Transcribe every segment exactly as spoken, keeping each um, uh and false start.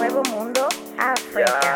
Nuevo Mundo, Africa.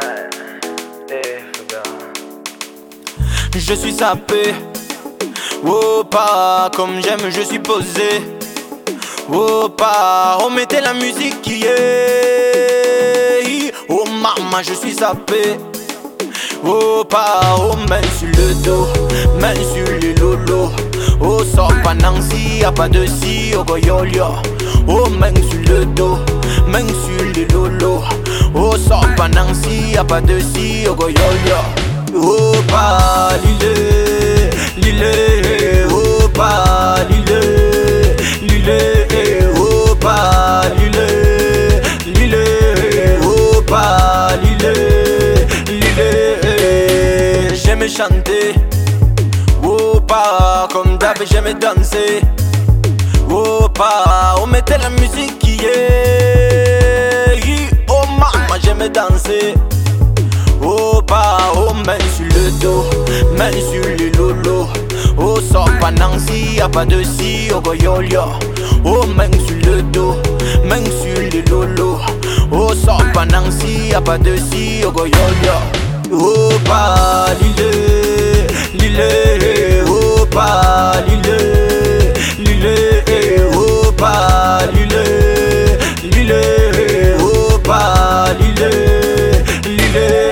Je suis sapé, oh pas comme j'aime, je suis posé. Oh pas, on mettait la musique qui est. Oh maman, je suis sapé. Oh pas, oh main sur le dos, main sur les lolos. Oh sort pas Nancy, y'a pas de si, oh goyolio. Oh main sur le dos, main sur les lolos. Oh sort pas Nancy, y'a pas de si, oh goyolio. Oh pas l'île, l'île, oh pas l'île, l'île, oh pas l'île, l'île, oh pas l'île, l'île. J'aime chanter, oh pas comme d'hab j'aime danser. Oh pas, on mettait la musique qui est. Oh maman j'aime danser. Oh pas, oh main sur le dos, main sur les lolos. Oh sort pas Nancy, y'a pas de si, oh goyolio. Oh main sur le dos, main sur les lolos. Oh sort pas Nancy, y'a pas de si, oh goyolio. Oh pas l'île, l'île, oh pas l'île, l'île, oh pas l'île, l'île, oh pas l'île, l'île.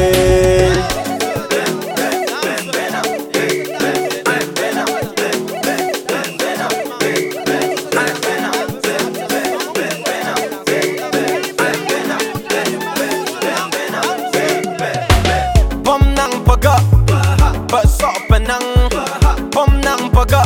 Pom nang paga,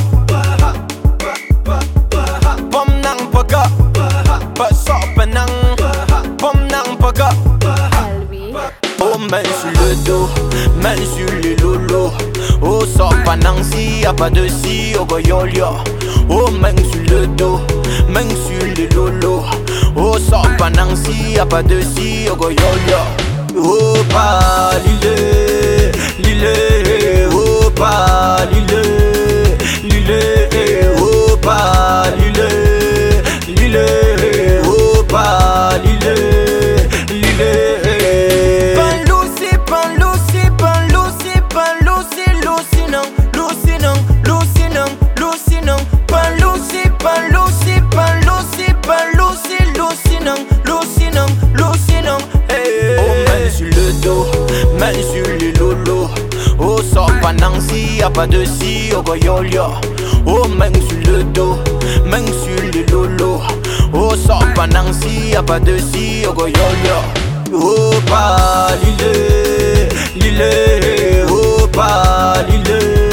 pom nang paga, pas sopenang, pom nang paga. Oh main sur le dos, main sur les lolos. Oh sort pas Nancy, y'a pas de si, oh goyolio. Oh main sur le dos, main sur les lolos. Oh sort pas Nancy, y'a pas de si, oh goyolio. Oh pas l'île, l'île, oh pas l'île, l'île, oh pas l'île, l'île, oh pas l'île, l'île. Pan Lucy, pan Lucy, pan Lucy, pan Lucy, Lucy non, Lucy non, Lucy non, Lucy non. Pan Lucy, pan Lucy, pan Lucy, pan Lucy, Lucy non, Lucy non, Lucy non. Sur le dos, main sur les lolos. Oh sort pas Nancy, y'a pas de si, oh goyolio. Oh main sur le dos, main sur les lolos. Oh sort pas Nancy, y'a pas de si, oh goyolio. Oh pas l'île, l'île, oh pas l'île.